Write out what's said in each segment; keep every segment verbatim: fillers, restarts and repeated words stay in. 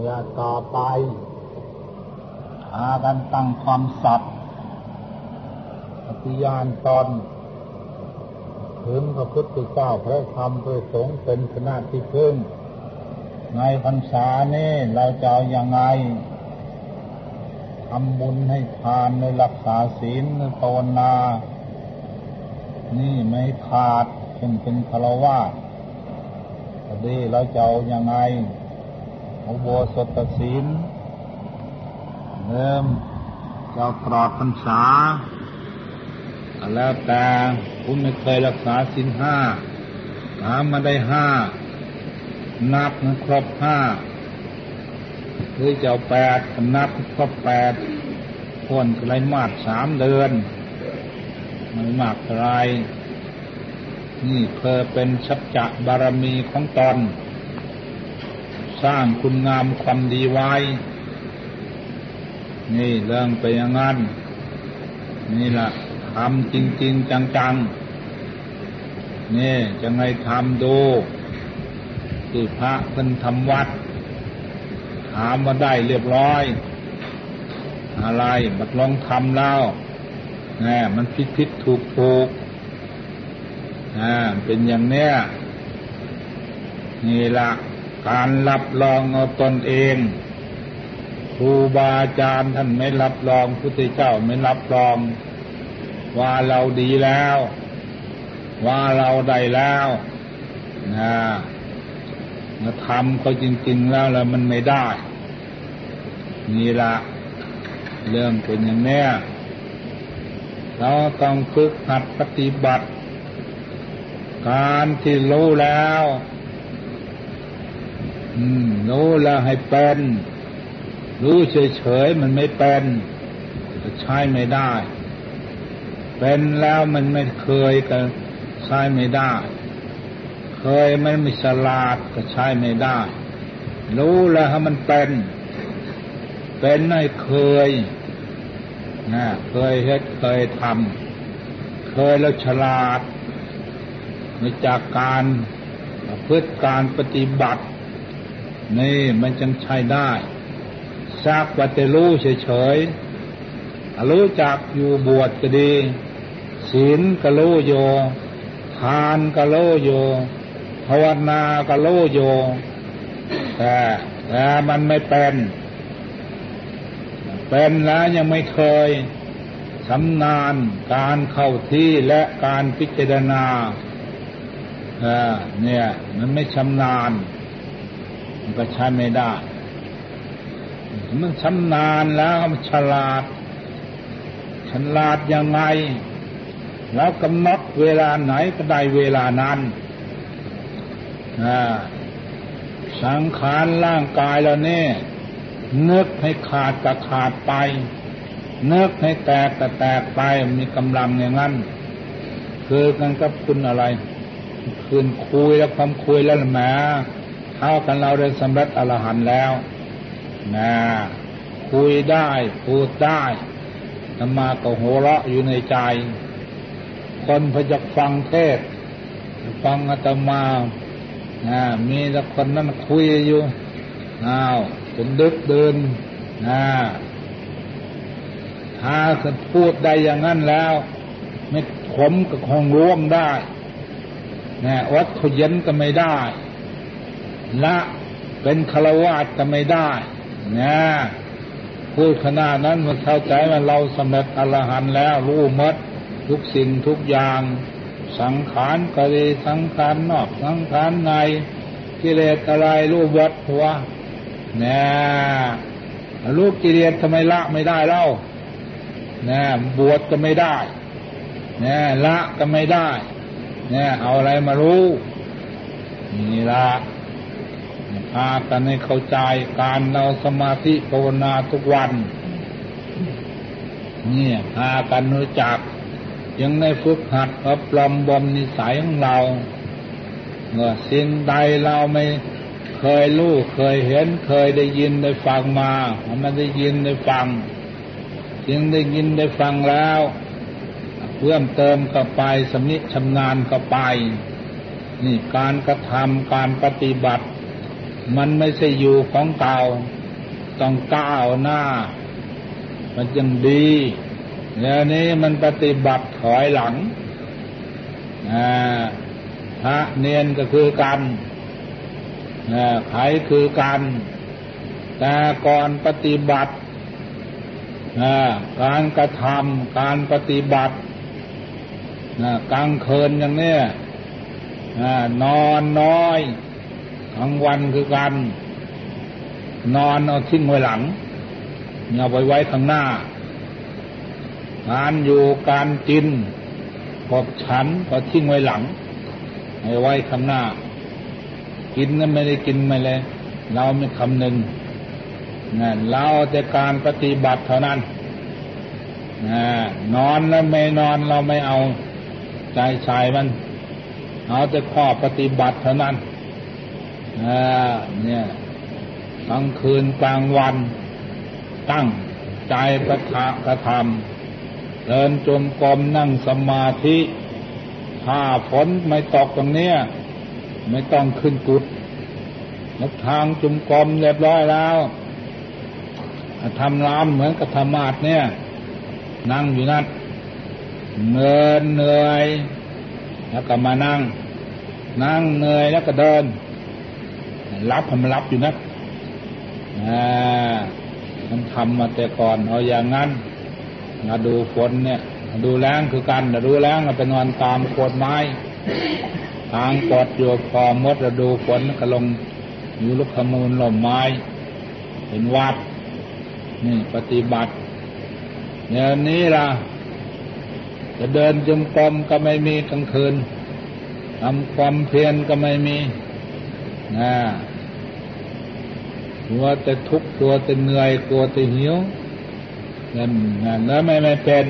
อย่าต่อไปหากันตั้งความสัตย์ปฏิญาณตนถึงพระพุทธเจ้าพระธรรมพระสงฆ์เป็นคณะที่พึ่งในพรรษานี้เราจะเอาอย่างไรทำบุญให้ทานในรักษาศีลในภาวนานี่ไม่ขาดจึงเป็นฆราวาสพอดีเราจะเอาอย่างไรอุโบสถศีลเริ่มเจ้าตลอดพรรษาแล้วแต่คุณไม่เคยรักษาศีลห้าหามาได้ห้านับมันครบห้าหรือเจ้าแปดนับครบแปดคนไรมากสามเดือนไม่มากอะไรนี่เพื่อเป็นสัจจะบารมีของตนสร้างคุณงามความดีไว้นี่เรื่องไปอย่างนั้นนี่ล่ะทำจริงๆจังๆนี่จะไงทำดูที่พระท่านทำวัดถามมาได้เรียบร้อยอะไรบัดลองทำแล้วแหมมันผิดผิดถูกถูกอ่าเป็นอย่างเนี้ยนี่ละการรับรองเอาตนเองครูบาอาจารย์ท่านไม่รับรองพุทธเจ้าไม่รับรองว่าเราดีแล้วว่าเราได้แล้วนะมาทำเขาจริงๆแล้วแล้วมันไม่ได้นี่ละเรื่องเป็นอย่างนี้เราต้องฝึกหัดปฏิบัติการที่รู้แล้วอืมรู้แล้วให้เป็นรู้เฉยๆมันไม่เป็นจะใช้ไม่ได้เป็นแล้วมันไม่เคยก็ใช้ไม่ได้เคยมันไม่ฉลาดก็ใช้ไม่ได้รู้แล้วให้มันเป็นเป็นให้เคยนะเคยเฮ็ดเคยทำเคยแล้วฉลาดในจากการพฤติการปฏิบัตินี่มันจึงใช้ได้สักว่าแต่รู้เฉยๆรู้จักอยู่บวชก็ดีศีลก็รู้อยู่ทานก็รู้อยู่ภาวนาก็รู้อยู่แต่แต่มันไม่เป็นเป็นแล้วยังไม่เคยชำนาญการเข้าที่และการพิจารณาเนี่ยมันไม่ชำนาญมันก็ใช้ไม่ได้มันชำนาญแล้วมันฉลาดฉลาดยังไงแล้วกำหนดเวลาไหนก็ได้เวลานั้นสังขารร่างกายเราเนี่ยนึกให้ขาดก็ขาดไปนึกให้แตกก็แตกไปมีกำลังอย่างนั้นคือกันกับคุณอะไรคืนคุยแล้วความคุยแล้วแหมเท่ากันเราได้สำเร็จอรหันต์แล้วนะคุยได้พูดได้ธรรมาก็หัวเราะอยู่ในใจคนพอจะฟังเทศฟังอาตมานะมีแต่คนนั้นคุยอยู่อ้าวจนดึกเดินนะถ้าจะพูดได้อย่างนั้นแล้วไม่ขมก็คงร่วงได้นะวัดขยันก็ไม่ได้ละเป็นฆราวาสก็ไม่ได้นะพูดขนาดนั้นมันเข้าใจว่าเราสำเร็จอรหันต์แล้วรู้หมดทุกสิ่งทุกอย่างสังขารก็ดีสังขารนอกสังขารในกิเลสอะไรรู้หมดหัวนะรู้กิเลสทำไมละไม่ได้เล่านะบวชก็ไม่ได้นะละก็ไม่ได้นะเอาอะไรมารู้นี่ละพากันให้เข้าใจการเราสมาธิภาวนาทุกวันนี่พากันรู้จักยังในฝึกหัดอบรมบ่มนิสัยของเราเมื่อสิ่งใดเราไม่เคยรู้เคยเห็นเคยได้ยินได้ฟังมามันได้ยินได้ฟังจึงได้ยินได้ฟังแล้วเพิ่มเติมเข้าไปสำนิชำนาญเข้าไปนี่การกระทำการปฏิบัติมันไม่ใช่อยู่ของเก่าต้องก้าวหน้ามันยังดีเดี๋ยวนี้มันปฏิบัติถอยหลังพระเนียนก็คือกันไขคือกันแต่ก่อนปฏิบัติการกระทำการปฏิบัติกลางคืนอย่างนี้นอนน้อยกลางวันคือกันนอนเอาทิ้งไว้หลังเอาไว้ไว้ข้างหน้าการอยู่การกินขบฉันก็ทิ้งไว้หลังให้ไว้ข้างหน้ากินนั้นไม่ได้กินไม่เลยเราไม่คำนึงนั่นเราแต่การปฏิบัติเท่านั้นนอนแล้วไม่นอนเราไม่เอาใจใส่มันเอาแต่ข้อปฏิบัติเท่านั้นเนี่ยกลางคืนกลางวันตั้งใจประทะกระทำเดินจมกรมนั่งสมาธิถ้าฝนไม่ตกตรงเนี้ยไม่ต้องขึ้นกุฏนักทางจมกรมเรียบร้อยแล้วทำร้านเหมือนกับธรรมาสเนี่ยนั่งอยู่นั่นเหนื่อยเหนื่อยแล้วก็มานั่งนั่งเหนื่อยแล้วก็เดินรับทำรับอยู่นะอ่ามันทำมาแต่ก่อนเอาอย่างนั้นมาดูฝนเนี่ยดูแรงคือกันดูแรงเราไปนอนตามโคนไม้ทางกอดอยู่พอมดเราดูฝนก็ลงอยู่ลูกขมูลลมไม้เห็นวัดนี่ปฏิบัติเดี๋ยวนี้ล่ะจะเดินจงกรมก็ไม่มีกลางคืนทำความเพียรก็ไม่มีนะกลัวแต่ทุกข์กลัวแต่เหนื่อยกลัวแต่หิวนั่นนั่นแล้วไม่ไม่เป็น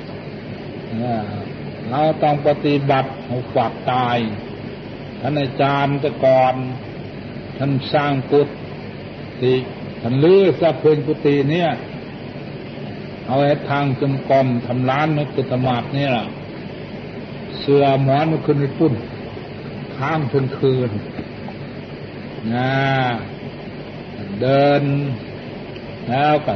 เราต้องปฏิบัติเอาฝากตายท่านอาจารย์แต่ก่อนท่านสร้างกุฏิท่านลื้อซะเพื่อนกุฏิเนี่ยเอาไว้ทางจมกรมทำร้านนักธรรมาสนี่แหละเสือหมอนมันขึ้นไปปุ้นข้ามคืนคืนนะเดินแล้วกัน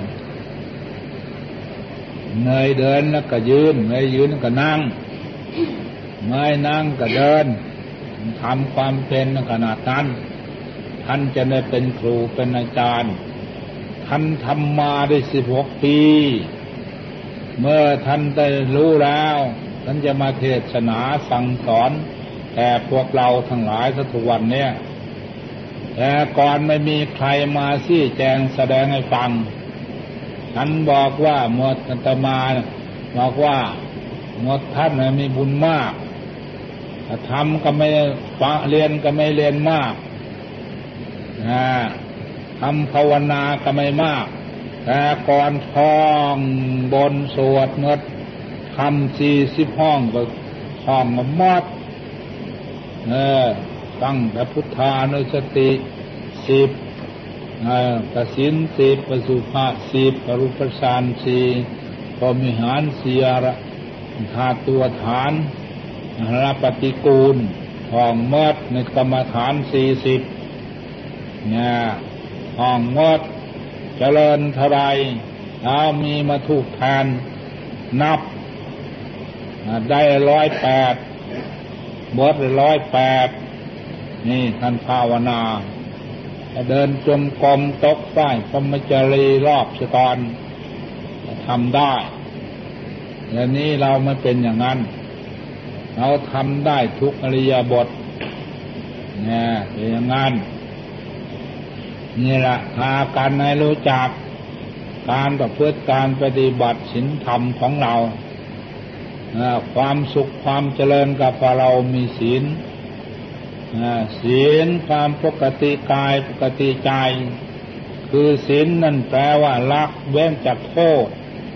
เงยเดินแล้วก็ยืนเงยยืนแล้วก็นั่งเงยนั่งก็เดินทำความเป็นขนาดนั้นท่านจะได้เป็นครูเป็นอาจารย์ท่านทำมาได้สิบหกปีเมื่อท่านได้รู้แล้วท่านจะมาเทศนาสั่งสอนแก่พวกเราทั้งหลายทุกวันเนี่ยแต่ก่อนไม่มีใครมาชี้แจงแสดงให้ฟังท่านบอกว่าหมดอาตมาบอกว่าหมดท่านมีบุญมากทำก็ไม่เรียนก็ไม่เรียนมากทำภาวนาก็ไม่มากแต่ก่อนท่องบนสวดเมื่อทำสี่สิบห้องก็ท่องมามดเออตั้งแต่พุทธานุสติสิบกสินสิบปสุภาสิบปรุปสานสี่พรหมิหารสี่ธาตัวฐานรับปฏิกูลท่องมดในกรรมฐานสี่สิบเนี่ยท่องมดเจริญเท่าไรแล้วมีมาถูกแทนนับได้ร้อยแปดบทร้อยแปดนี่ท่านภาวนาเดินจมกรมตกใต้พรหมจารีรอบสตอนทำได้และนี้เราไม่เป็นอย่างนั้นเราทำได้ทุกอริยบทเนี่ยเป็นอย่างนั้นนี่แหละพากันให้รู้จักการประพฤติการปฏิบัติศีลธรรมของเราความสุขความเจริญกับเรามีศีลศีลความปกติกายปกติใจคือศีลนั่นแปลว่าละเว้นจากโทษ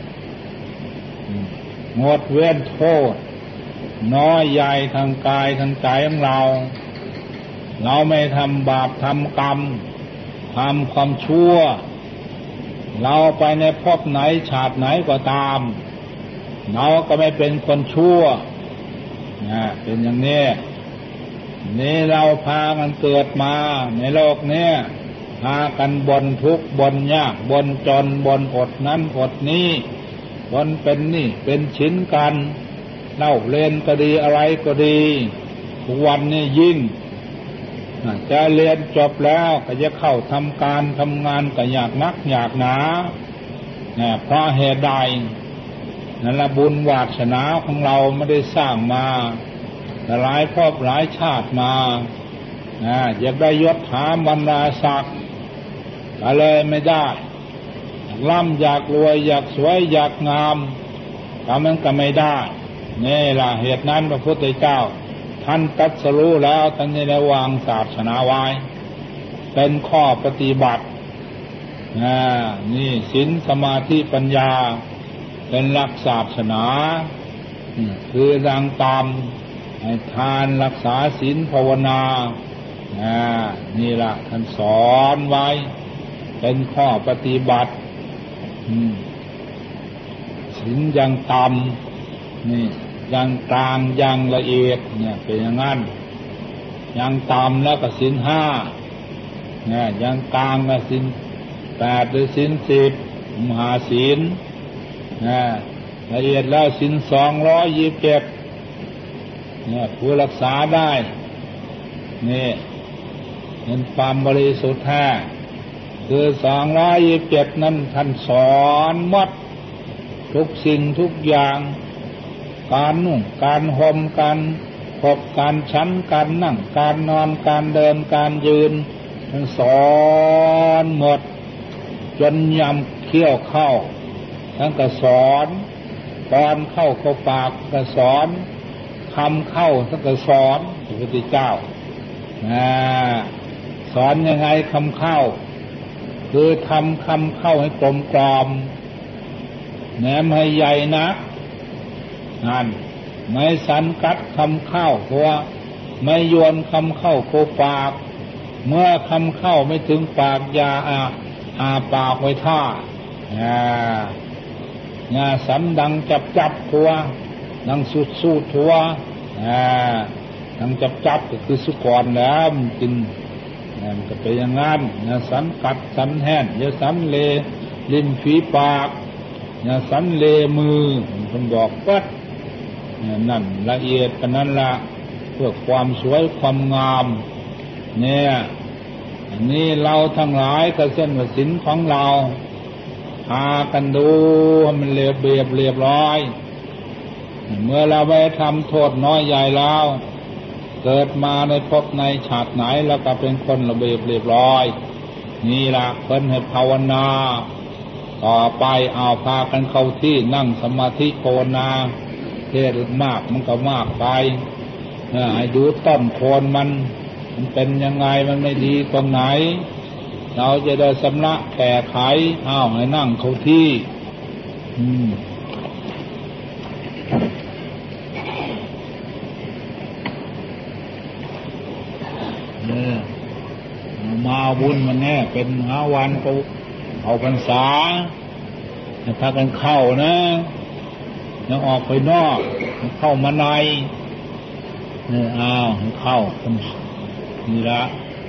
งดเว้นโทษน้อยใหญ่ทางกายทางใจของเราเราไม่ทำบาปทำกรรมทำความชั่วเราไปในภพไหนชาติไหนก็ตามเราก็ไม่เป็นคนชั่วนะเป็นอย่างนี้นี่เราพากันเกิดมาในโลกนี้พากันบ่นทุกข์บ่นยากบ่นจนบ่นอดนั้นอดนี้บ่นเป็นนี่เป็นชิ้นกันเล่าเล่นก็ดีอะไรก็ดีทุกวันนี้ยิ่งจะเรียนจบแล้วก็จะเข้าทำการทำงานก็อยากนักอยากหนาเนี่ยเพราะเหตุใดนั่นละบุญวาสนาของเราไม่ได้สร้างมาหลายภพหลายชาติมาอยากได้ยศถาบรรดาศักดิ์ก็เลยไม่ได้ร่ำอยากรวยอยากสวยอยากงามก็มันก็ไม่ได้นี่ล่ะเหตุนั้นพระพุทธเจ้าท่านตรัสรู้แล้วท่านได้วางศาสนาไว้เป็นข้อปฏิบัตินี่ศีลสมาธิปัญญาเป็นหลักศาสนาคือดังตามให้ทานรักษาศีลภาวนานี่ล่ะท่านสอนไว้เป็นข้อปฏิบัติศีลยังต่ำนี่ยังกลางยังละเอียดเนี่ยเป็นอย่างนั้นยังต่ำแล้วก็ศีลห้าเนี่ยยังกลางก็ศีลแปดหรือศีลสิบมหาศีลเนี่ยละเอียดแล้วศีลสองร้อยยี่สิบเจ็ดเนี่ยผู้รักษาได้นี่เป็นความบริสุทธิ์แท้คือสองร้อยยี่สิบเจ็ดนั้นท่านสอนหมดทุกสิ่งทุกอย่างการนุ่งการห่มการพบการฉันการนั่งการนอนการเดินการยืนท่านสอนหมดจนยำเคี้ยวเข้าท่านก็สอนตอนเข้าเข้าปากก็สอนคำเข้าท่านก็สอนพระพุทธเจ้าสอนยังไงคำเข้าคือทำคำเข้าให้กลมกล่อมแหนมให้ใหญ่นักนั่นไม่สันกัดคำเข้าเพราะไม่โยนคำเข้าโคปากเมื่อคำเข้าไม่ถึงปากยาอาอาปากไว้ท่าอ่างาสันดังจับจับทัวดังสุดสู้ทัวอ่าดังจับจับก็คือสุกรแล้วมันกินนั่นก็เป็นอย่างนั้นอย่าสันกัดสันแห้นอย่าสันเลลิ้นฝีปากอย่าสันเลมือคนบอกปัดนั่นละเอียดกันนั้นละเพื่อความสวยความงามเนี่ยอันนี้เราทั้งหลายก็เส้นว่าศีลของเราพากันดูให้มันเรียบเรียบเรียบร้อยเมื่อเราไปทำโทษน้อยใหญ่แล้วเกิดมาในภพในชาติไหนแล้วก็เป็นคนระเบียบเรียบร้อยนี่ล่ะเพิ่นให้ภาวนาต่อไปเอาพากันเข้าที่นั่งสมาธิภาวนาเทศมากมันก็มากไปให้ดูต้นโคนมันมันเป็นยังไงมันไม่ดีตรงไหนเราจะได้สำลักแก้ไขอ้าวให้นั่งเข้าที่อืมเนี่ยมาบุญมันแน่เป็นหาวันเขาเอาพรรษาให้พากันเข้านะยังออกไปนอกเข้ามาในนี่อ้าวเข้านี่ละ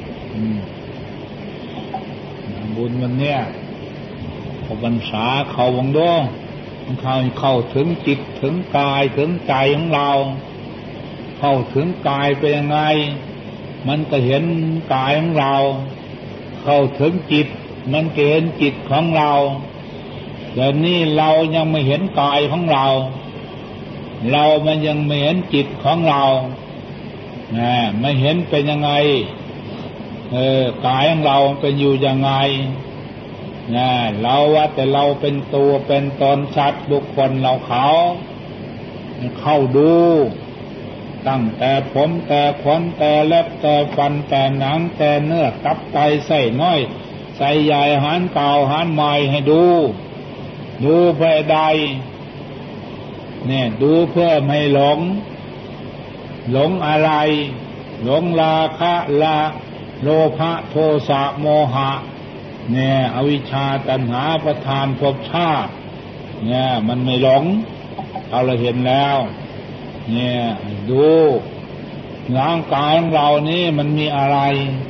บุญมันเนี่ยพอพรรษาเข้าวังโดมันเข้าเข้าถึงจิตถึงกายถึงใจของเราเข้าถึงกายเป็นยังไงมันก็เห็นกายของเราเข้าถึงจิตมันก็เห็นจิตของเราแต่นี่เรายังไม่เห็นกายของเราเรามันยังไม่เห็นจิตของเรานะไม่เห็นเป็นยังไงเออกายของเราเป็นอยู่ยังไงนะเราว่าแต่เราเป็นตัวเป็นตนสัตว์บุคคลเราเขาเข้าดูตั้งแต่ผมแต่ขนแต่เล็บแต่ฟันแต่หนังแต่เนื้อตับไตไส้น้อยไส้ใหญ่หางเก่าหางใหม่ให้ดูดูเพื่อใดเนี่ยดูเพื่อไม่หลงหลงอะไรหลงราคะละโลภะโทสะโมหะเนี่ยอวิชชาตัณหาประทานภพชาติเนี่ยมันไม่หลงเราเราเห็นแล้วเนี่ยดูร่างกายของเรานี่มันมีอะไร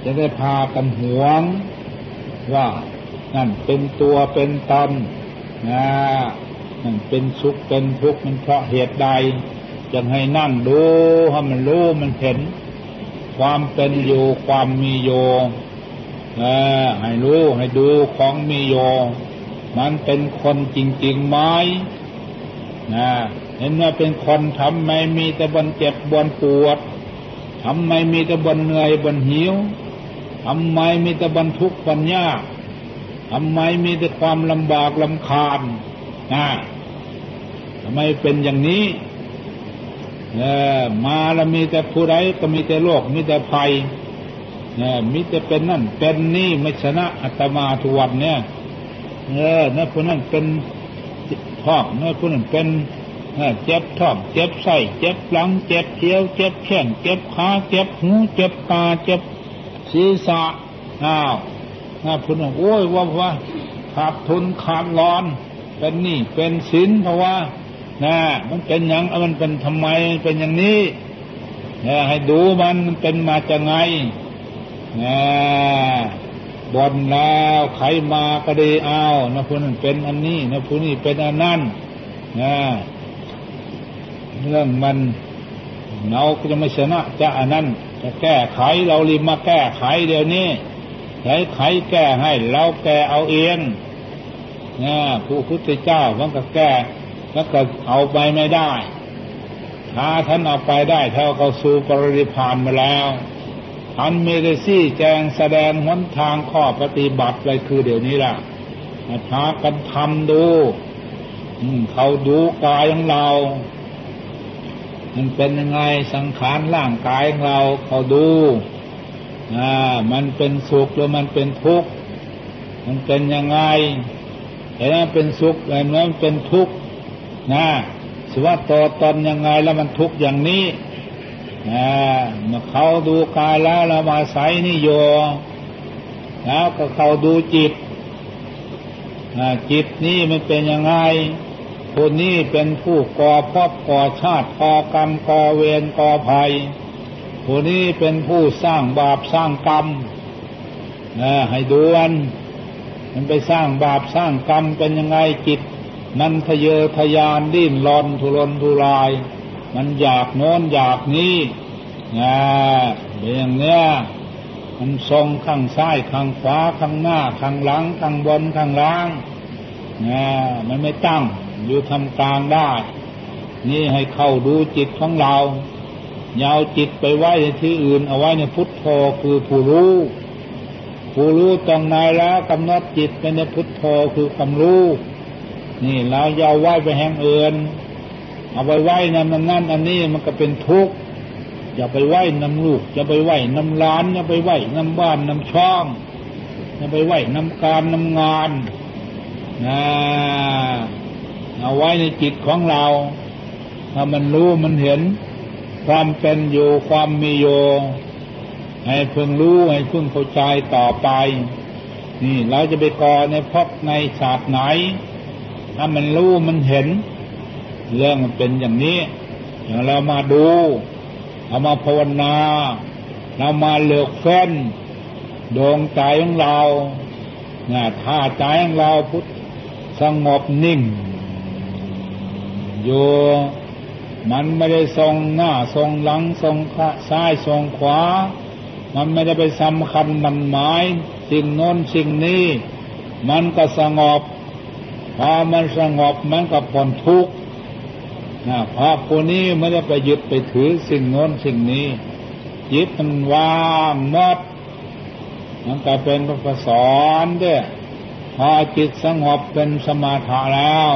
จะได้พากันหวงว่านั่นเป็นตัวเป็นตนนะนั่นเป็นสุขเป็นทุกข์มันเพราะเหตุใดจึงให้นั่งดูให้มันรู้มันเห็นความเป็นอยู่ความมีอยู่นะให้รู้ให้ดูของมีอยู่มันเป็นคนจริงๆไหมนะเห็นว่าเป็นคนทำไมมีแต่บนเจ็บบนปวดทำไมมีแต่บนเหนื่อยบนหิวทำไมมีแต่บนทุกข์บนยากทำไมมีแต่ความลำบากลำคาญนะทำไมเป็นอย่างนี้เออมาแล้วมีแต่ผู้ใดก็มีแต่โรคมีแต่ภัยเนี่ยมีแต่เป็นนั่นเป็นนี่ไม่ชนะอาตมาทุกวันเนี่ยเออนั่นผู้นั้นเป็นท้องนั่นผู้นั้นเป็นเจ็บท้องเจ็บไส้เจ็บหลังเจ็บเอวเจ็บแขนเจ็บขาเจ็บหูเจ็บตาเจ็บศีรษะอ้าวนั่นผู้นั้นโอ้ยว่าว่าขาดทุนขาดร้อนเป็นหนี้เป็นสินเพราะว่านะมันเป็นอย่างมันเป็นทำไมเป็นอย่างนี้เนี่ยให้ดูมันมันเป็นมาจากไงนะบ่นแล้วใครมาก็ดีเอานะผู้นั้นเป็นอันนี้นะผู้นี้เป็นอันนั้นนะเรื่องมันเราก็จะไม่ชนะจะอันนั้นจะแก้ไขเรารีบมาแก้ไขเดี๋ยวนี้ใช้ไขแก้ให้เราแก้เอาเองนะผู้พุทธเจ้ามันก็แก้แล้วก็เอาไปไม่ได้ถ้าท่านเอาไปได้เท่าเขาสู่ปรินิพพานมาแล้วท่านไม่ได้ชี้แจงแสดงหนทางข้อปฏิบัติเลยคือเดี๋ยวนี้ล่ะพากันทำดูเขาดูกายของเรามันเป็นยังไงสังขารร่างกายของเราเขาดูอ่ามันเป็นสุขหรือมันเป็นทุกข์มันเป็นยังไงเห็นมันเป็นสุขเห็นมันเป็นทุกข์นะสว่าตัวตนยังไงแล้วมันทุกข์อย่างนี้อ่าเมื่อเขาดูกายแล้วเรามาใส่นี่โยแล้วก็เขาดูจิตอ่าจิตนี่มันเป็นยังไงคนนี้เป็นผู้ก่อภพก่อชาติก่อกรรมก่อเวรก่อภัยคนนี้เป็นผู้สร้างบาปสร้างกรรมอ่าให้ดูมันมันไปสร้างบาปสร้างกรรมเป็นยังไงจิตมันทะเยอทะยานดิ้นรนทุรนทุรายมันอยากโน้นอยากนี้นะเป็นอย่างเนี้ยมันทรงข้างซ้ายข้างขวาข้างหน้าข้างหลังข้างบนข้างล่างนะมันไม่ตั้งอยู่ทำกลางได้นี่ให้เข้าดูจิตของเราอย่าเอาจิตไปไว้ในที่อื่นเอาไว้ในพุทโธคือผู้รู้ผู้รู้ตรงไหนแล้วกำหนดจิตไปในพุทโธคือความรู้นี่เราอย่าไว้ไปแห่งอื่นเอาไปไว้นั่นนั่นอันนี้มันก็เป็นทุกข์อย่าไปไว้น้ำลูกอย่าไปไว้น้ำล้านอย่าไปไว้น้ำบ้านน้ำช่องอย่าไปไว้น้ำการน้ำงานนะเอาไว้ในจิตของเราถ้ามันรู้มันเห็นความเป็นอยู่ความมีอยู่ให้เพิ่งรู้ให้เพิ่งเข้าใจต่อไปนี่เราจะไปก่อในภพในศาสตร์ไหนถ้ามันรู้มันเห็นเรื่องมันเป็นอย่างนี้อย่างเรามาดูเรามาภาวนาเรามาเลือกเฟ้นดวงใจของเราเนี่ยถ้าใจของเราพุทธสงบนิ่งอยู่มันไม่ได้ทรงหน้าทรงหลังทรงซ้ายทรงขวามันไม่ได้ไปสำคัญมันหมายสิ่งโน้นสิ่งนี้มันก็สงบพอมันสงบมันก็พ้นทุกข์นะพอผู้นี้ไม่ได้ไปยึดไปถือสิ่งโน้นสิ่งนี้จิตมันว่างหมดมันก็เป็นพระสอนด้วยพอจิตสงบเป็นสมาธิแล้ว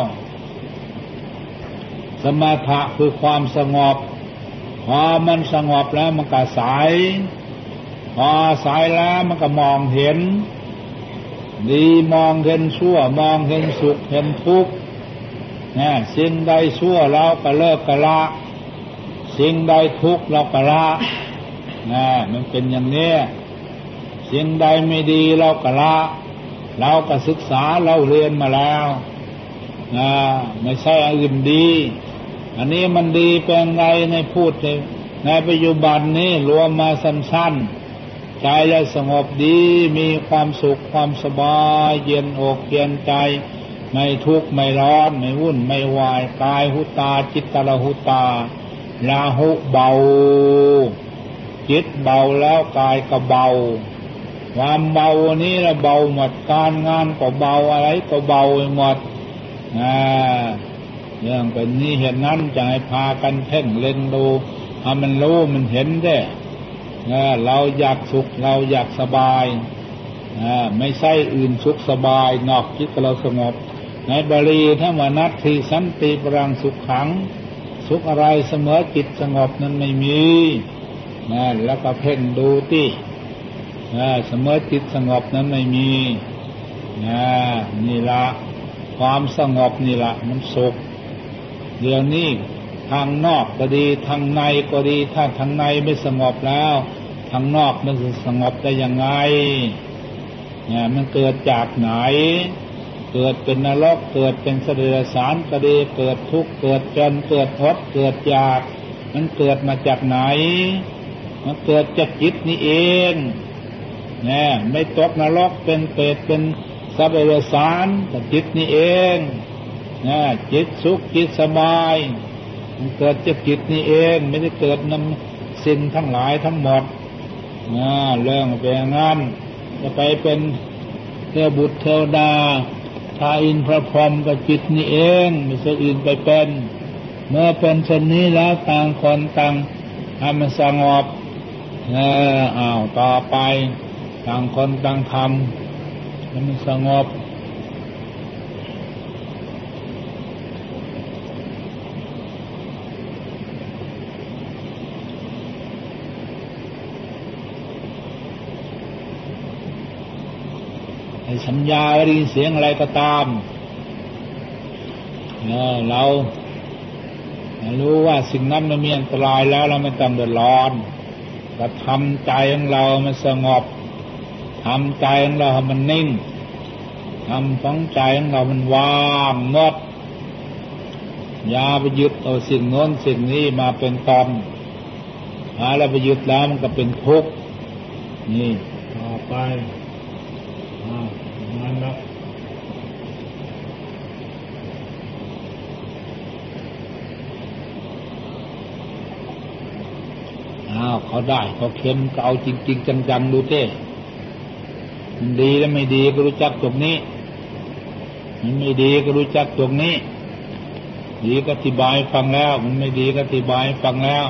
สมาธิคือความสงบพอมันสงบแล้วมันก็ใสพอใสแล้วมันก็มองเห็นดีมองเห็นชั่วมองเห็นสุขเห็นทุกข์เนี่ยสิ่งใดชั่วเราก็เลิกกะละสิ่งใดทุกข์เราก็ละนะมันเป็นอย่างนี้สิ่งใดไม่ดีเราก็ละเราก็ศึกษาเราเรียนมาแล้วนะไม่ใช่อื่นดีอันนี้มันดีเป็นไงในพูดในปัจจุบันนี้รวมมาสั้นๆแใจแล้วสงบดีมีความสุขความสบายเย็นอกเย็นใจไม่ทุกข์ไม่ร้อนไม่วุ่นไม่วายกายหุตาจิตตระหุตาลาหุเบาจิตเบาแล้วกายก็เบาความเบานี้ละเบาหมดการงานก็เบาอะไรก็เบาหมดนะเรื่องเป็นนี้เห็นนั้นจะให้พากันเพ่งเล็งดูให้มันรู้มันเห็นได้เราอยากสุขเราอยากสบายไม่ใช่อื่นสุขสบายนอกจิตเราสงบในบาลีถ้าว่านัตถิสันติปรังสุขขังสุขอะไรเสมอจิตสงบนั้นไม่มีนะแล้วก็เพ่งดูที่เสมอจิตสงบนั้นไม่มีนะนี่ละความสงบนี่ละมันสุขเดี๋ยวนี้ทางนอกก็ดีทางในก็ดีถ้าทางในไม่สงบแล้วทางนอกมันจะสงบได้ยังไงเนี่ยมันเกิดจากไหนเกิดเป็นนรกเกิดเป็นสัตว์เดรัจฉานก็ดีเกิดทุกข์เกิดจนเกิดอดเกิดอยากมันเกิดมาจากไหนมันเกิดจากจิตนี่เองเนี่ยไม่ตกนรกเป็นเปรตเป็นสัตว์เดรัจฉานแต่จิตนี่เองเนี่ยจิตสุขจิตสบายมันเกิดจากจิตนี่เองไม่ได้เกิดนำสิ่งทั้งหลายทั้งหมดนะเรื่องเป็นงั้นจะไปเป็นเทพบุตรเทวดาพระอินทร์พระพรหมกับจิตนี่เองไม่ใช่อื่นไปเป็นเมื่อเป็นเช่นนี้แล้วต่างคนต่างให้มันสงบเอออ้าวต่อไปต่างคนต่างทำให้มันสงบให้สัญญาได้ยินเสียงอะไรก็ตามเออเรารู้ว่าสิ่งนั้นมันมีอันตรายแล้วเราไม่ต้องเดือดร้อนก็ทำใจของเรามันสงบทำใจของเราให้มันนิ่งทำของใจของเรามันว่างหมดอย่าไปยึดเอาสิ่งโน้นสิ่งนี้มาเป็นตนหาแล้วไปยึดแล้วมันก็เป็นทุกข์นี่ต่อไปนั่นละอ้าวเขาได้เขาเค็มก็เอาจริงๆจังๆดูเต้มันดีแล้วไม่ดีก็รู้จักตรงนี้มันไม่ดีก็รู้จักตรงนี้ดีก็อธิบายฟังแล้วมันไม่ดีก็อธิบายฟังแล้ว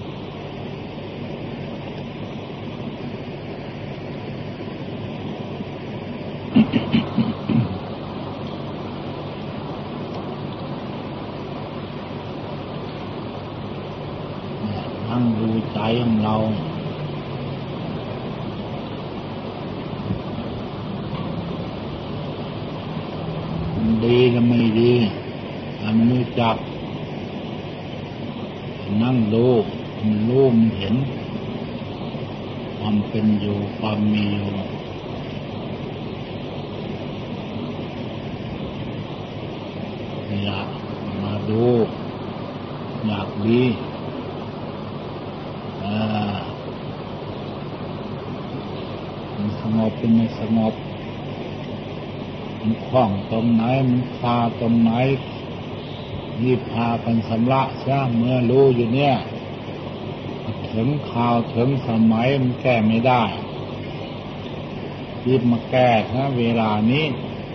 นั่งดูใจของเรามันดีหรือไม่ดีมันรู้จักนั่งดูมันรู้มันเห็นความเป็นอยู่ความมีอยู่อยากมาดูอยากดีมันสงบเป็นไม่สงบมันคล่องตรงไหนมันคาตรงไหนรีบพากันชำระซะเมื่อรู้อยู่เนี่ยถึงข่าวถึงสมัยมันแก้ไม่ได้รีบมาแก้นะเวลานี้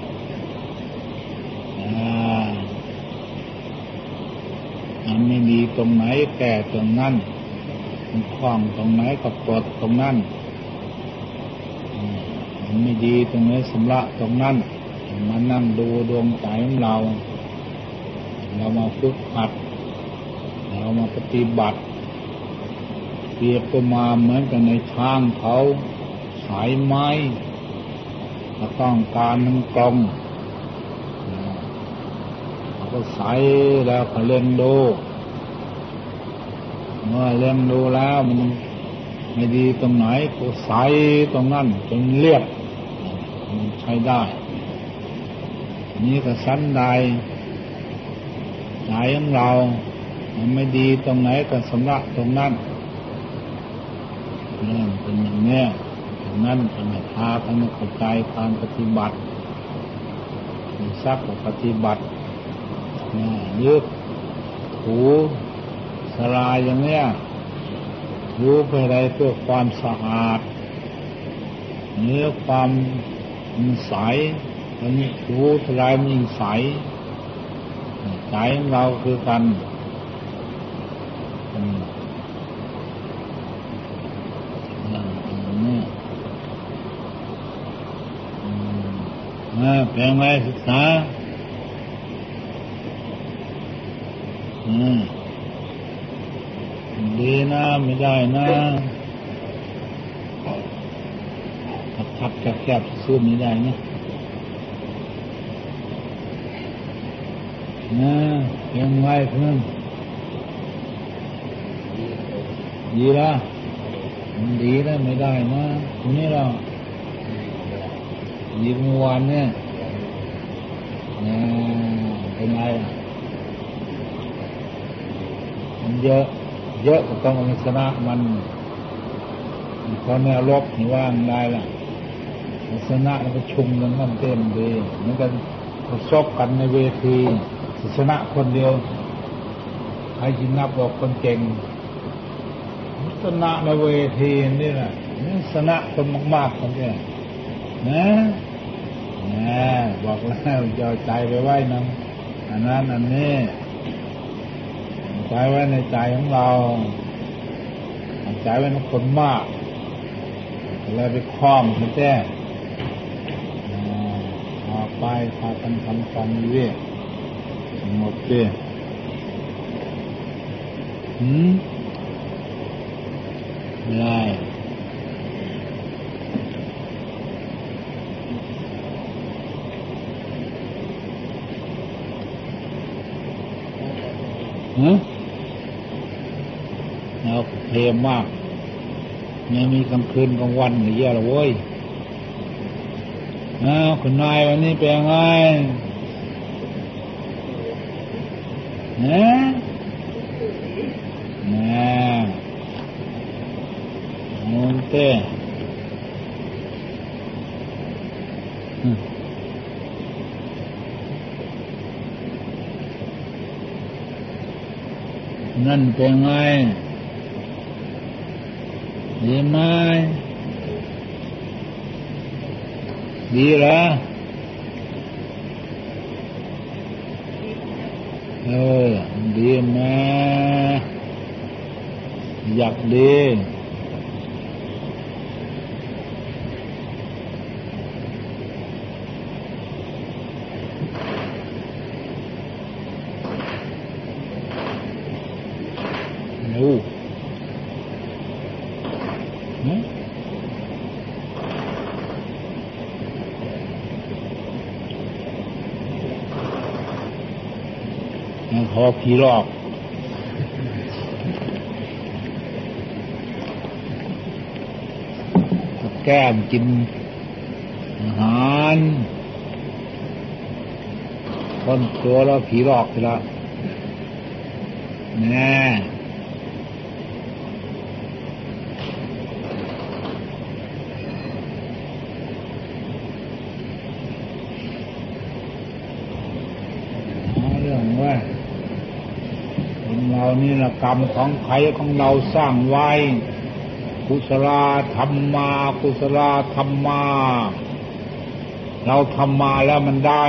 มันไม่ดีตรงไหนแก้ตรงนั้นมันคล่องตรงไหนก็กดตรงนั้นมันไม่ดีตรงไหนชำระตรงนั้นมานั่งดูดวงใจของเราเรามาฝึกหัดเรามาปฏิบัติเปรียบก็มาเหมือนกันในช้างเขาสายไม้ถ้าต้องการมันกลมก็ใส่แล้วก็เล่นดูเมื่อเล่นดูแล้วมันไม่ดีตรงไหนก็ใส่ตรงนั้นจนเรียบมันใช้ได้นี่ก็ชั้นใดใจของเรามันไม่ดีตรงไหนก็สำระตรงนั้นเรื่องเป็นอย่างนี้นั่นเป็นพากันเข้าใจการปฏิบัติซักปฏิบัติยึดถูสลายอย่างเนี้ยรู้เพื่ออะไรเพื่อความสะอาดเนื้อความใสอันนี้รู้สลายมันใสใจของเราคือกันเป็นไงศึกษาดีนะไม่ได้นะทับๆแคบๆสู้ไม่ได้นะนะเป็นไงเพื่อนดีละดีแล้วไม่ได้นะทีนี้เราดีเมื่อวานเนี่ยเป็นไงมันเยอะเยอะก็ต้องเอาชนะมันพอแนวลบนี่ว่ามันได้ละชนะแล้วก็ชุมกันมันเต็มดีเหมือนกันชกกันในเวทีชนะคนเดียวใครจินับบอกคนเก่งชนะในเวทีนี่แหละชนะคนมากๆคนเนี้ยนะนะบอกแล้วอย่าใจไปไว้นั่นอันนั้นอันนี้ใจไว้ในใจของเราใจไว้ในคนมากเลยไปคล้องมันแจ้งออกไปพากันทำความวิเวกสงบเจ้หืมไม่ได้หืมเราเพลมมากยังมีกลางคืนกลางวันเยอะเลยเว้ยอ้าวคุณนายวันนี้เป็นไงเนี่ยเนี่ยมุนเต้นั่นเป็นไงดีไหมดีเหรอเออดีไหมอยากดีดูพอผีหลอกแก้มกินอาหารคนตัวแล้วผีหลอกไปแล้วแน่เรื่องว่าเรานี่ละกรรมของใครของเราสร้างไว้กุศลธรรมากุศลธรรมาเราทำมาแล้วมันได้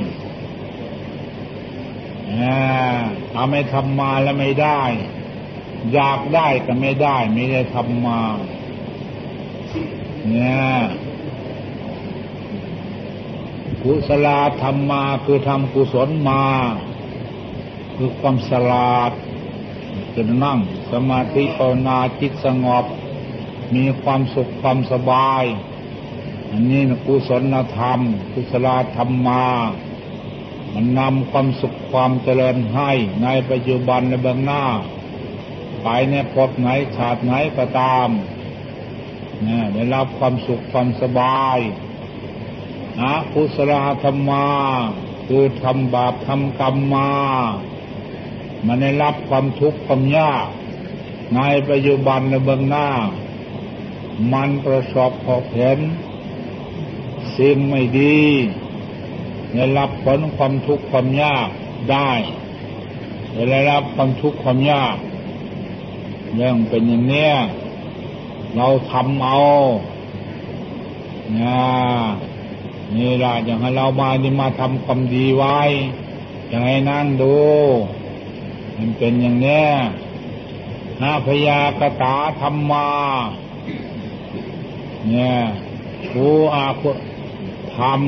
ถ้าไม่ทำมาแล้วไม่ได้อยากได้ก็ไม่ได้ไม่ได้ทำมาเนี่ยกุศลธรรมาคือทำกุศลมาคือความสลาดจะนั่งสมาธิภาวนาจิตสงบมีความสุขความสบายอันนี้นะกุศลธรรมกุศลธรรมมามันนำความสุขความเจริญให้ในปัจจุบันในเบื้องหน้าไปในภพไหนชาติไหนก็ตามเนี่ยได้รับความสุขความสบายนะกุศลธรรมมาคือทำบาปทำกรรมมามันได้รับความทุกข์ความยากในปัจจุบันในเบื้องหน้ามันประสบพบเห็นสิ่งไม่ดีได้รับผลความทุกข์ความยากได้ได้รับความทุกข์ความยากเรื่องเป็นอย่างเนี้ยเราทำเอาเนี่ยนี่ล่ะอย่างให้เรามานี่มาทำความดีไว้อย่างให้นั่งดูมันเป็นอย่างเนี้ยนาพยากตาธรรมาเนี่ยผู้อาคุธรรม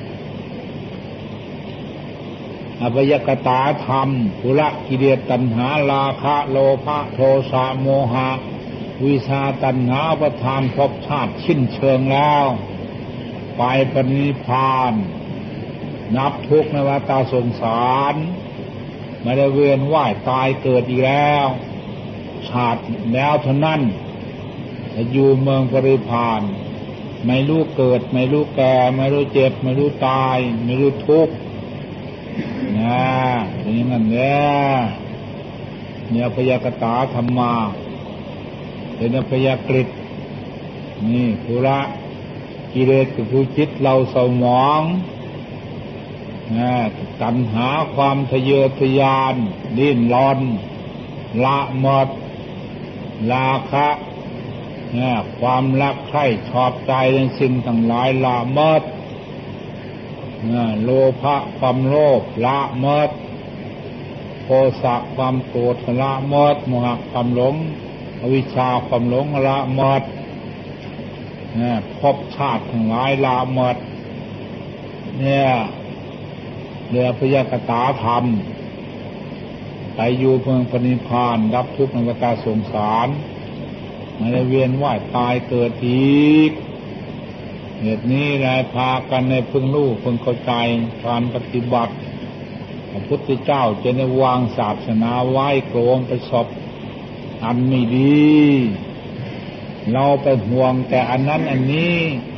อภยกตาธรรมปุระกิเลสตัณหาราคะโลภะโทสะโมหะวิชาตัณหาประทานภพชาติสิ้นเชิงแล้วไปปณิพพานนับทุกข์ในวัฏสงสารไม่ได้เวียนว่ายตายเกิดอีกแล้วชาติแล้วเท่านั้นจะอยู่เมืองปริพานไม่รู้เกิดไม่รู้แก่ไม่รู้เจ็บไม่รู้ตายไม่รู้ทุกข์นะอย่างนั้นเนี่ยเนี่ยพยากตาธรรมาเป็นพยากฤตนี่ภูระกิเลสคือผู้จิตเราเศร้าหมองนะตัณหาความทะเยอทะยานดิ้นรนละหมดราคะนะความรักใคร่ชอบใจในสิ่งทั้งหลายละหมดนะโลภะความโลภละหมดโทสะความโกรธละหมดโมหะความหลงอวิชชาความหลงละหมดนะภพชาติทั้งหลายละหมดเนี่ยเรือพยากตาธรรมไปอยู่เมืองปณิพพานดับทุกข์ในวัฏสงสารไม่ได้เวียนว่ายตายเกิดอีกเหตุนี้แหละพากันในพึงรู้พึงเข้าใจการปฏิบัติพระพุทธเจ้าจะได้วางศาสนาไว้โกงไปสอบอันไม่ดีเราไปห่วงแต่อันนั้นอันนี้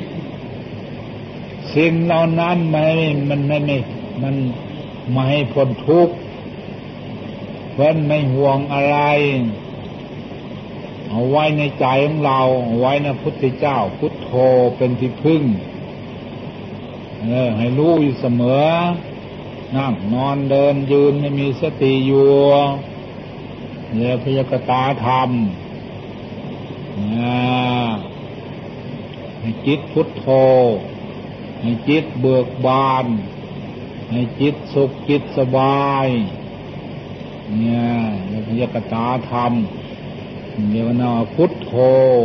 สิ่งเหล่านั้นไม่มันไม่ไม่มันไม่ให้พ้นทุกข์เพิ่นไม่ห่วงอะไรเอาไว้ในใจของเราเอาไว้ในพุทธเจ้าพุทโธเป็นที่พึ่งเออให้รู้อยู่เสมอนั่งนอนเดินยืนไม่มีสติอยู่เนี่ยพยากตาธรรมให้จิตพุทโธให้จิตเบิกบานให้จิตสุขจิตสบายเนี่ยพยากตาธรรมเรียกว่าพุทโธ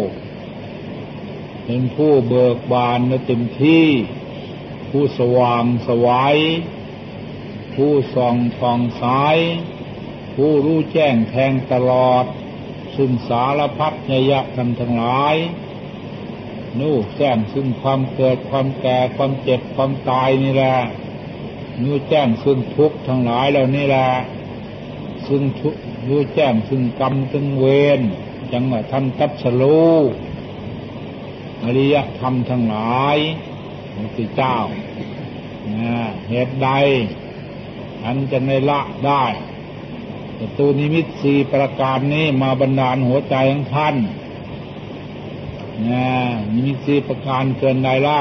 เป็นผู้เบิกบานและเต็มที่ผู้สว่างไสวผู้ส่องส่องสายผู้รู้แจ้งแทงตลอดซึ่งสารพัดญยธรรมทั้งหลายนู้แจ้งซึ่งความเกิดความแก่ความเจ็บความตายนี่แหละนู้แจ้งซึ่งทุกข์ทั้งหลายเหล่านี้แหละซึ่งทุกข์รู้แจ้งซึ่งกรรมซึ่งเวรจังว่าท่านตัดสรู้อริยธรรมทั้งหลายพระพุทธเจ้าเหตุใดท่านจะไม่ละได้จตุนิมิตสี่ประการนี้มาบันดาลหัวใจของท่านนิมิตสี่ประการเกินใดเล่า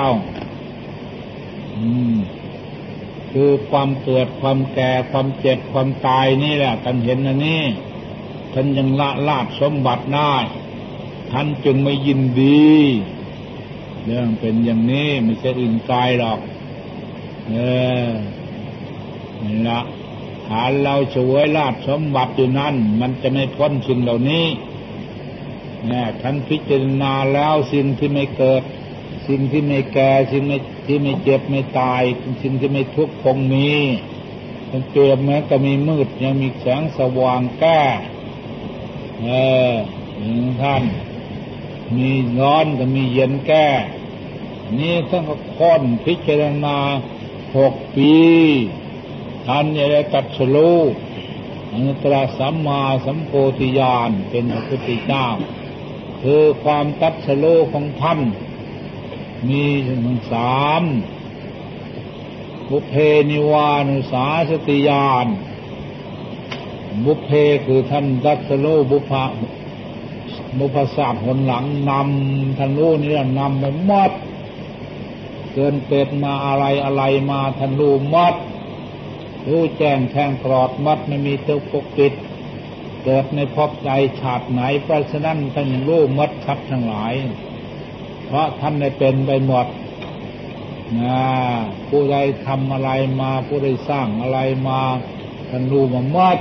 คือความเกิดความแก่ความเจ็บความตายนี่แหละท่านเห็นอันนี้ท่านยังละลาภสมบัติได้ท่านจึงไม่ยินดีเรื่องเป็นอย่างนี้ไม่ใช่อื่นไกลหรอกเออนี่ละถ้าเราช่วยลาภสมบัติอยู่นั่นมันจะไม่พ้นสิ่งเหล่านี้เนี่ยท่านพิจารณาแล้วสิ่งที่ไม่เกิดสิ่งที่ไม่แก่สิ่งที่ไม่เจ็บไม่ตายสิ่งที่ไม่ทุกข์คงมีมันเปรียบเหมือนกับมีมืดยังมีแสงสว่างแก้เออท่านมีร้อนก็มีเย็นแก้นี่ท่านก็ค้นพิจารณาหกปีท่านจะได้ตรัสรู้อนุตตรสัมมาสัมโพธิญาณเป็นพระพุทธเจ้าคือความตรัสรู้ของท่านมีถึงสามบุพเพนิวานุสาสติญาณบุพเพคือท่านตรัสรู้บุพพะมุพศาสตร์หนหลังนำท่านรู้นี่นำไปหมดเกินเกิดมาอะไรอะไรมาท่านรู้หมดรู้แจ้งแทงปลอดหมดไม่มีตัวปกปิดเกิดในภพใดชาติไหนเพราะฉะนั้นท่านยังรู้หมดครับทั้งหลายเพราะท่านได้เป็นไปหมดนะผู้ใดทำอะไรมาผู้ใดสร้างอะไรมาท่านรู้มาหมด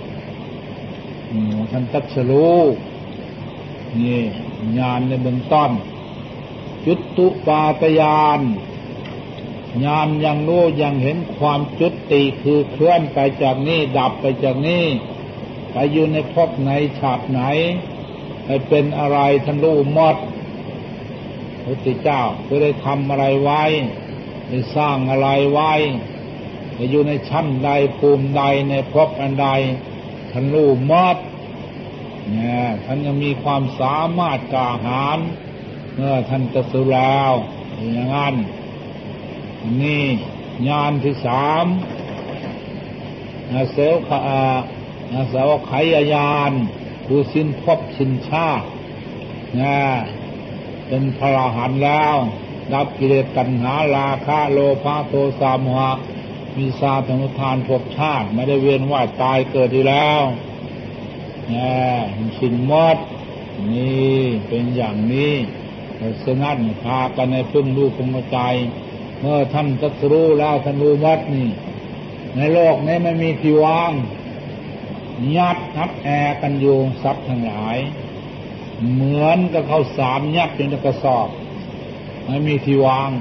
ท่านตรัสรู้นี่ญาณในเบื้องต้นจุตุปาตญาณญาณยังรู้ยังเห็นความจุติคือเคลื่อนไปจากนี้ดับไปจากนี้ไปอยู่ในภพไหนชาติไหนไปเป็นอะไรท่านรู้หมดพระพุทธเจ้าผู้ได้ทำอะไรไว้ได้สร้างอะไรไว้ไปอยู่ในชั้นใดภูมิใดในภพอันใดท่านรู้หมดเนี่ยท่านยังมีความสามารถกล้าหาญเมื่อท่านตรัสรู้แล้วอย่างนั้นนี่ญาณที่สามอาเสวะอาสาวกขยญาณผู้สิ้นภพสิ้นชาตินะเป็นพระอรหันต์แล้วดับกิเลสตัณหาราคะโลภะโทสะโมหะวิชาสมุทฐานภพชาติไม่ได้เวียนว่ายตายเกิดอีกแล้วนะสิ้นหมดนี่เป็นอย่างนี้เพราะฉะนั้นพากันในพึ่งรู้พึ่งใจเมื่อท่านตรัสรู้แล้วท่านรู้หมดนี่ในโลกนี้ไม่มีที่ว่างยัดทับแอกันอยู่ทรัพย์ทั้งหลายเหมือนกับเขาสามยัดอยู่ในกระสอบไม่มีที่วาง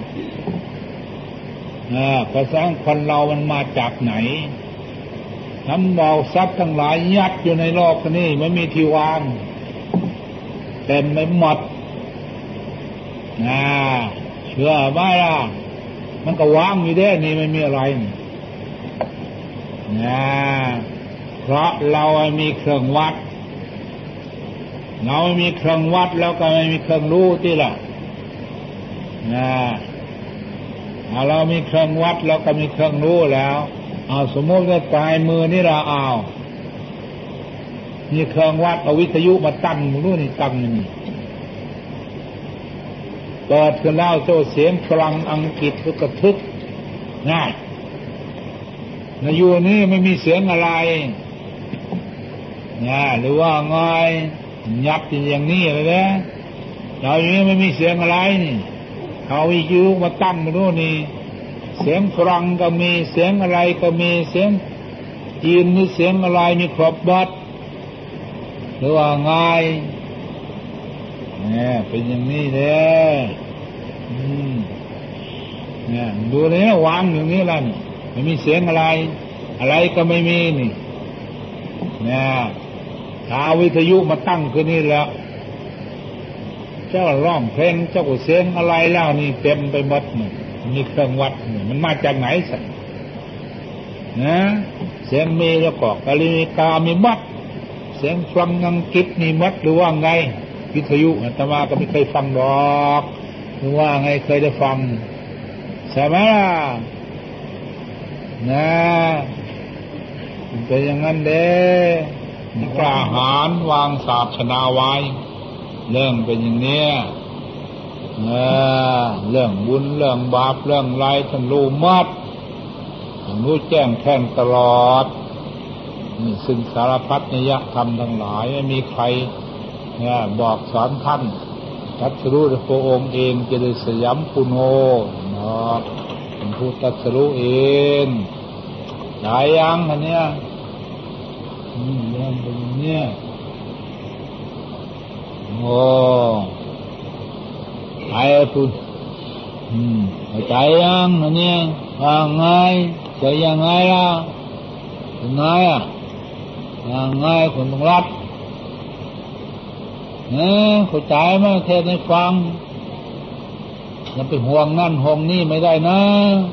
อ่ากระแสคนเรามันมาจากไหนทำบอกทรัพย์ทั้งหลายยัดอยู่ในโลกนี้ไม่มีที่วางเต็มไปหมดอ่าเชื่อไหมล่ะมันก็วางอยู่ได้นี่ไม่มีอะไรนะเพราะเราไม่มีเครื่องวัดเราไม่มีเครื่องวัดแล้วก็ไม่มีเครื่องรู้ที่ล่ะนะถ้าเรามีเครื่องวัดแล้วก็มีเครื่องรู้แล้วเอาสมมติว่าปลายมือนี่เราเอามีเครื่องวัดเอาวิทยุมาตั้งรู้นี่ตั้งนี่เปิดขึ้นแล้วโซ่เสียงฝรั่งอังกฤษก็กระทึกง่ายในอยู่นี่ไม่มีเสียงอะไรนะหรือว่าไงยับอย่างนี้เลยนะเราอย่างนี้ไม่มีเสียงอะไรนี่เขาวิทยุมาตั้งมาดูนี่เสียงฝรั่งก็มีเสียงอะไรก็มีเสียงจีนมีเสียงอะไรมีครบบัดหรือว่าไงเนี่ยเป็นอย่างนี้เลยอืมเนี่ยดูเลยวางอย่างนี้แล้วนี่ไม่มีเสียงอะไรอะไรก็ไม่มีนี่เนี่ยถ้าวิทยุมาตั้งขึ้นนี่แล้วเจ้าร้องเพลงเจ้าก็เสียงอะไรแล้วนี่เต็มไปหมดนี่มีเครื่องวัดนี่มันมาจากไหนสักนะเสียงมีแล้วก็กาลิกามีมัดเสียงฟังอังกฤษนี่มัดหรือว่าไงวิทยุอาตมาก็ไม่เคยฟังดอกหรือว่าไงเคยได้ฟังใช่ไหมล่ะนะเป็นอย่างนั้นเด้กล้าหาญวางศาสนาไว้เรื่องเป็นอย่างนี้เออเรื่องบุญเรื่องบาปเรื่องไรท่านรู้หมดท่านรู้แจ้งแทงตลอดนี่ซึ่งสารพัดนิยธรรมทั้งหลายไม่มีใครเนี่ยบอกสอนท่านตรัสรู้พระองค์เองจะได้สยามปุโนเนาะเป็นผู้ตรัสรู้เองหลายอย่างอันเนี้ยอืมเรื่องเป็นอย่างนี้โอ้ไอ้พูดอืมใจยังอันเนี้ยว่าไงใจยังไงล่ะยังไงอ่ะยังไงคนต้องรับเออเข้าใจไหมเทศให้ฟังอย่าไปห่วงนั่นห่วงนี่ไม่ได้นะ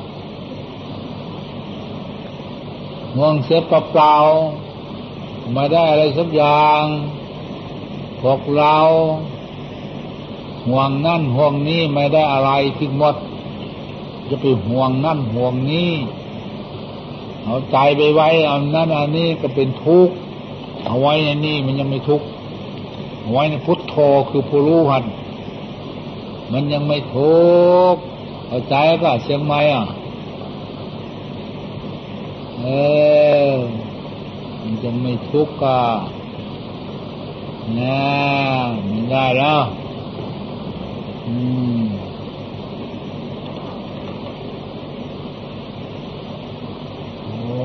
ห่วงเสียเปล่าๆไม่ได้อะไรสักอย่างพวกเราห่วงนั่นห่วงนี้ไม่ได้อะไรทิ้งหมดจะไปห่วงนั่นห่วงนี้เอาใจไปไว้เอานั่นอันนี้ก็เป็นทุกข์เอาไว้ในนี้มันยังไม่ทุกข์ไว้ในพุทโธคือผู้รู้หันมันยังไม่ทุกข์เข้าใจป่ะเสียงไม้อ่ะเออมันยังไม่ทุกข์ก็นะมันได้แล้วอืมโอ้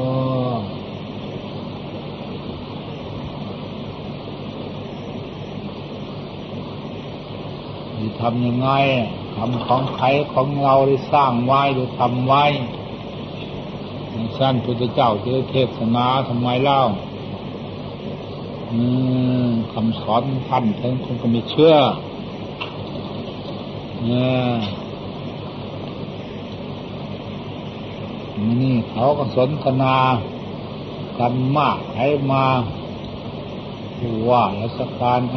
ทำยังไงทำของใครของเราได้สร้างไว้หรือทำไว้ท่านพุทธเจ้าจะเทศนาทำไมเล่าอืมคำสอนท่านท่านคงก็ไม่เชื่อเนี่ยนี่เขาก็สนทนากันมากให้มาว่าราชการแอ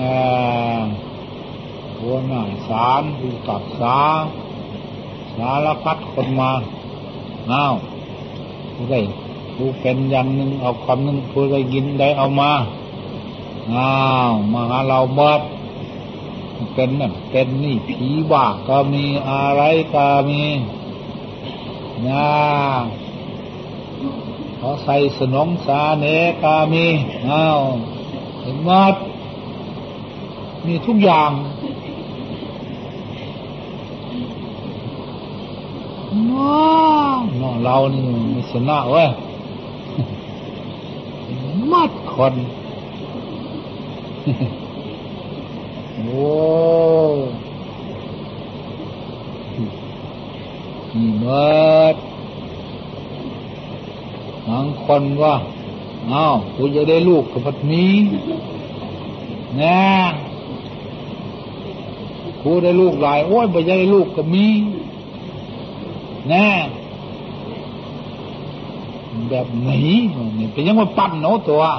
หัวหน้าศาลผู้ตัดสาสารพัดคนมาอ้าวผู้ใดผู้เป็นอย่างหนึ่งเอาความหนึ่งผู้ใดยินได้เอามาอ้าวมาหาเราเบิดเป็นนั่นเป็นนี่ผีบ้าก็มีอะไรก็มีนะเขาใส่สนองสาเนก็มีอ้าวเห็นหมดมีทุกอย่างน้องเรานี่มีสนะเว้ยมัดคนโอ้นี่เบิดบางคนว่าอ้าวกูจะได้ลูกกับพัดนี้นะกูได้ลูกหลายโอ้ยไม่ได้ลูกกับมีแน่แบบนี้นี่เป็นยังว่าปั้นเนาะตัว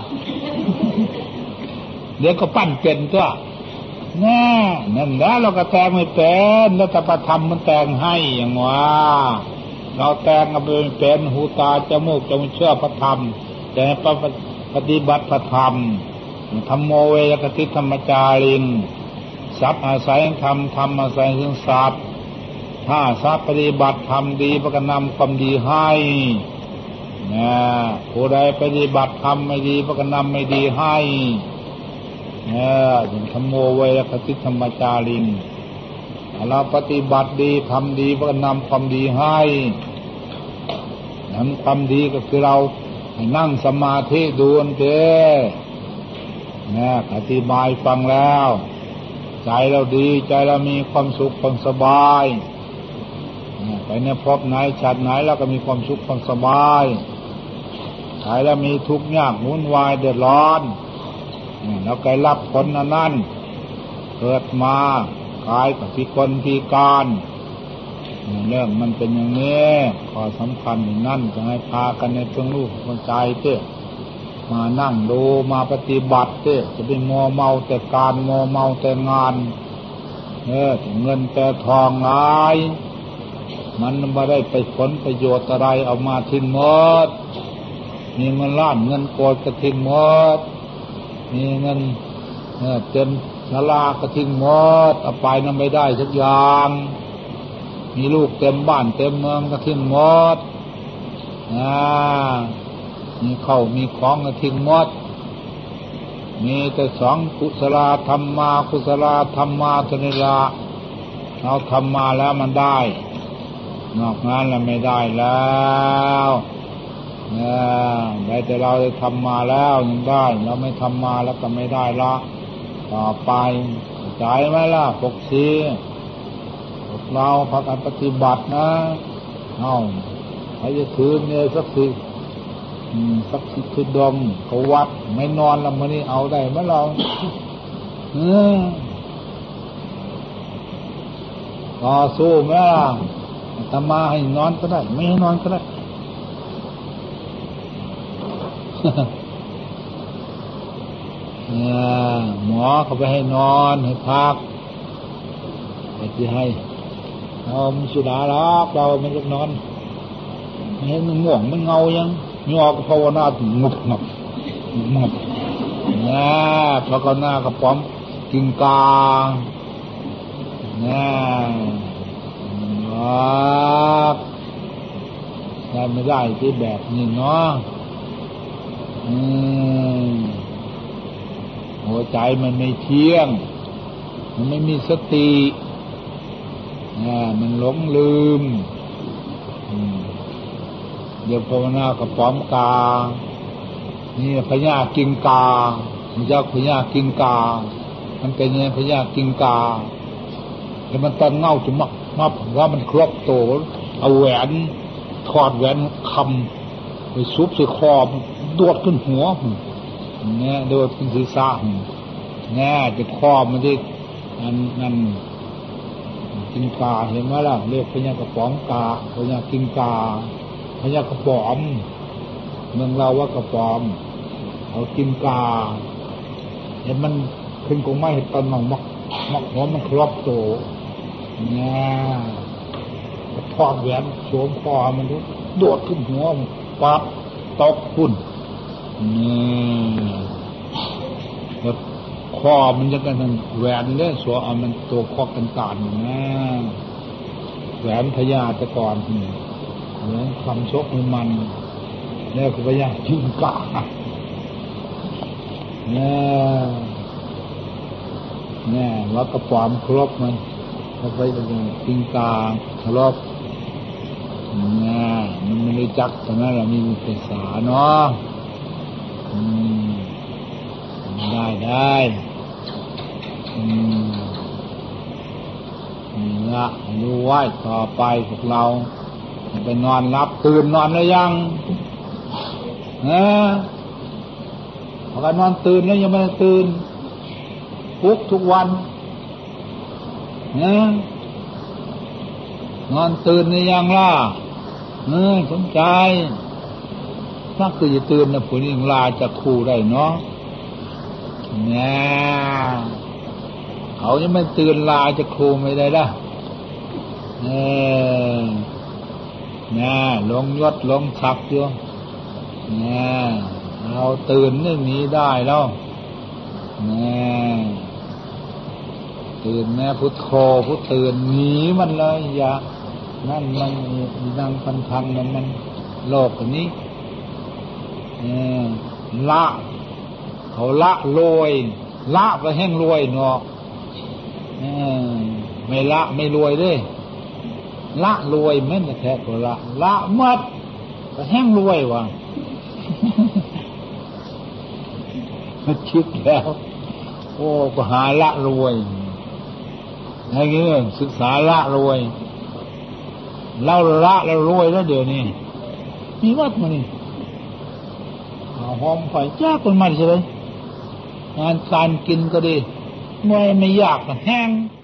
เดี๋ยวก็ปั้นเป็นตัวแน่นั่นแล้วเราก็แต่งไม่เป็นแล้วแต่ประธรรมมันแต่งให้อย่างว่าเราแต่งก็เป็นเป็นหูตาจมูกจมูกเชื่อพระธรรมแต่ปฏิบัติพระธรรมธรรมโมเวยกติธรรมจาริงสัตว์อาศัยธรรมธรรมอาศัยซึ่งสัตว์ถ้าสัตว์ปฏิบัติธรรมดีประกันนำความดีให้นะผู้ใดปฏิบัติธรรมไม่ดีประกันนำไม่ดีให้นะอย่างธรรมโมเวยกติธรรมจาริงเราปฏิบัติดีทำดีประกันนำความดีให้นั้นความดีก็คือเราให้นั่งสมาธิดูอันเด้นะอธิบายฟังแล้วใจเราดีใจเรามีความสุขความสบายไปในภพไหนชาติไหนเราก็มีความสุขความสบายใจเรามีทุกข์ยากวุ่นวายเดือดร้อนเราก็รับผลนั้นเกิดมากายกับพิกลพิการเรื่องมันเป็นอย่างนี้ข้อสำคัญอย่างนั้นจะให้พากันในเพื่องลูกคนใจเต้มานั่งดูมาปฏิบัติเต้จะไปมัวเมาแต่การมัวเมาแต่งานเออเงินแต่ทองหลายมันไม่ได้ไปผลประโยชน์อะไรเอามาทิ้งหมดมีเงินล้านเงินโกดก็ทิ้งหมดมีเงินเออเต็มศาลาก็ทิ้งหมดเอาไปนั้นไม่ได้สักอย่างมีลูกเต็มบ้านเต็มเมืองก็ทิ้งหมดอ่ามีเข้ามีของก็ทิ้งหมดมีแต่สองกุศลธรรมากุศลธรรมาธนิละเราทำมาแล้วมันได้นอกนั้นเราไม่ได้แล้วได้แต่เราได้ทำมาแล้วยังได้เราไม่ทำมาแล้วก็ไม่ได้ละต่อไปใจไหมล่ะปกติพวกเราพากันปฏิบัตินะเอาใครจะถือเนี่ยสักสิสักสิคือดมเขาวัดไม่นอนแล้วมันนี่เอาได้ไหมเราเออต่อสู้ไหมล่ะทำมาให้นอนก็ได้ไม่ให้นอนก็ได้หมอเขาไปให้นอนให้พักไปที่ให้เราไม่สุดาลักเราไม่จะนอนไม่ให้มันง่วงมันเงายังมีออกภาวนาถึงงบงบงบนะภาวนากับป้อมกินกาน่ารักใช้ไม่ได้ที่แบบนี้เนาะอืมหัวใจมันไม่เที่ยงมันไม่มีสติอ่ามันหลงลืมเดี๋ยวภาวนากับป้อมกานี่พญากิงกามันจะพญากิงกามันเป็นยังพญากิงกาแล้วมันตอนเงาจุมักมับว่ามันครบโตเอาแหวนถอดแหวนคำไปซุบใส่คอโดดขึ้นหัวเนี่ยโดดขึ้นศีรษะเนี่ยจะคอมันที่นั่นนั่นกินกาเห็นไหมล่ะเรียกพญากระป๋องกาพญากินกาพญากระป๋อมเมืองเราว่ากระป๋อมเอากินกาเห็นมันขึ้นกงไม้เห็นตอนมักมักมักหัวมันครอบโตเนี่ยทอดแหวนโฉมคอมันโดดขึ้นหัวปั๊บตกพุ่นเนี่ยคอมันจะกันแหวนเนี่ยสวมมันตัวคอกันกานนะแหวนพญาตะกอนนี่แหวนคำชกมันแล้วก็พญาจิงกาเนี่ยเนี่ยวัดกระป๋อมครบมันเขาไปเป็นจิงกาครบเนี่ยมันไม่รู้จักตรงนั้นเรามีภาษาเนาะอืมได้ได้อืมนี่ละรู้ไว้ต่อไปพวกเราไปนอนรับตื่นนอนแล้วยังเออพอกันนอนตื่นแล้วยังไม่ตื่นปลุกทุกวันเออนอนตื่นหรือยังล่ะเออสนใจถ้าคือจะตื่นนะผู้นี้ลาจากครูได้เนาะเนี่ยเขายังไม่ตื่นลาจากครูไม่ได้ละเออเนี่ยลงยศลงศักดิ์อยู่เนี่ยเราตื่นนี่หนีได้แล้วเนี่ยตื่นแม่พุทโธพุทตื่นหนีมันเลยอย่านั่นมันนั่งพันพันมันมันโลกนี้ละเขาละรวยละไปแห้งรวยเนาะไม่ละไม่รวยด้วยละรวยไม่แท้ก็ละละมัดก็แห้งรวยวะมันคิดแล้วโอ้ก็หาละรวยอะไรเงี้ยศึกษาละรวยเราละแล้วรวยแล้วเดี๋ยวนี้มีวัดมานี่หอมไฟจ้าคนมันใช่ไหมงานการกินก็ดีไม่ไม่ยากแห้ง